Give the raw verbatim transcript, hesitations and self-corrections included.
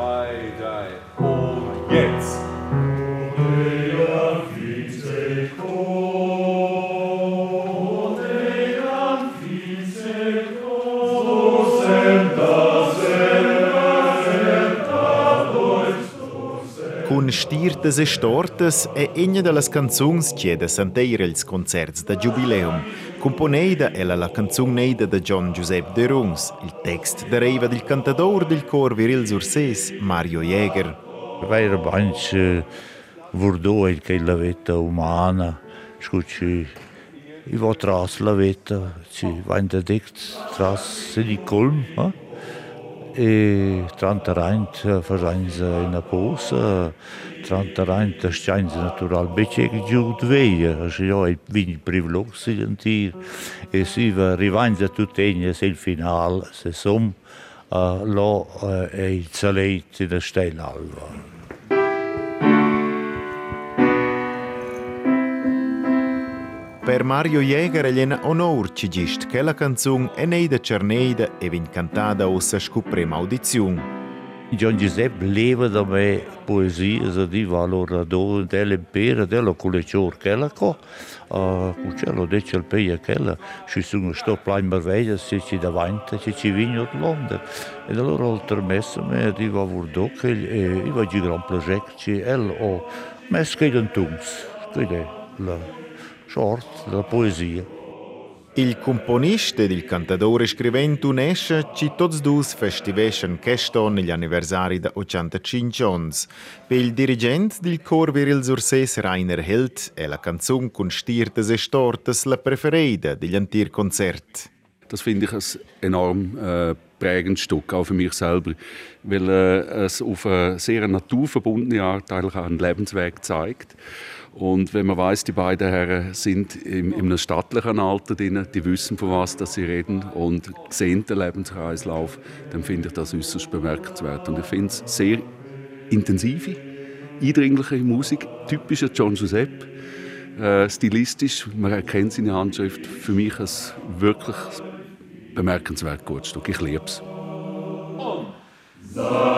zwei, drei. Und jetzt! Con stirtes e stortes è una delle canzoni che da Santeira ils concerts da Jubileum. Componeida è la canzone neida da John Giuseppe De Rungs, il text deriva del cantatore del cor viril surses Mario Jäger. Era banch vurdò il che la vita umana, scucci i va tras la vita, ci va in dekt tras di colm, eh? E trantarant faranza in a posa, trantarant scienza natural becce che giù dveia, se io il vini privlog si sentir e si va rivanza tutte se il final, se som uh, lo uh, è il saleit in a steinalva. Per Mario Jäger è un onore ci gist che la canzone è neida cerneida e vin cantata ossa scuprema audizione. John Giuseppe leva da me poesia, se di valora do dell'impero della collezione che la co, con quello dice il paese che la ci sono sto plain merveiglia se ci davanti che ci vigno di Londra e allora oltre messa me di va vordo che e va di gran progetto che el o mes che den tungs che la short la poesia. Il componista ed il cantatore scrivente unesce ci tots dus festivescen queston gli anniversari da ottantacinque anni. Per il dirigente del cor viril surses Rainer Held è la canzone con stirtes e stortes la preferita degli antichi concerti. Das finde ich ein enorm äh, prägendes Stück, auch für mich selber, weil äh, es auf eine sehr naturverbundene Art eigentlich einen Lebensweg zeigt. Und wenn man weiß, die beiden Herren sind in, in einem stattlichen Alter drin, die wissen, von was dass sie reden und sehen den Lebenskreislauf, dann finde ich das äußerst bemerkenswert. Und ich finde es sehr intensive, eindringliche Musik, typischer John Giuseppe. Äh, stilistisch, man erkennt seine Handschrift. Für mich ein wirklich bemerkenswert gutes Stück. Ich liebe es.